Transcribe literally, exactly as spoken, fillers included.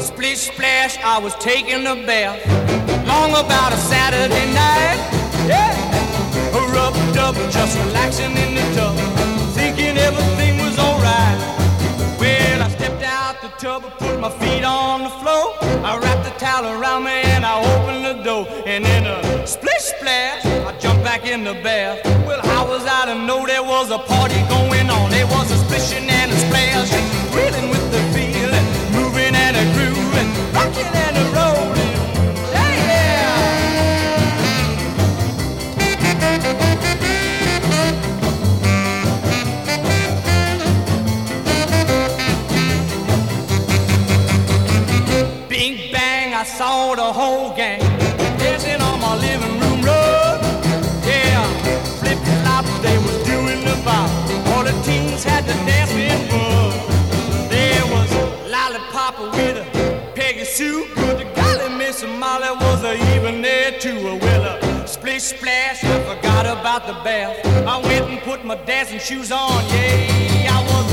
Splish splash, I was taking a bath. Long about a Saturday night. Yeah. Rubbed up, just relaxing in the tub, thinking everything was alright. Well, I stepped out the tub, put my feet on the floor. I wrapped the towel around me and I opened the door. And in a splish splash, I jumped back in the bath. Well, how was I to know there was a party going on? There was a splishing and a splash, reeling with the feeling, moving and a grooving, rocking and a rolling. Yeah, yeah. Bing bang, I saw the whole gang dancing on my living room rug. Yeah, flip flop, they was doing the bop. All the teens had to dance with bug. There was Lollipop with a Peggy Sue. Good to golly, Miss Molly was a even there too. Well, a splish splash, I forgot about the bath. I went and put my dancing shoes on. Yeah, I was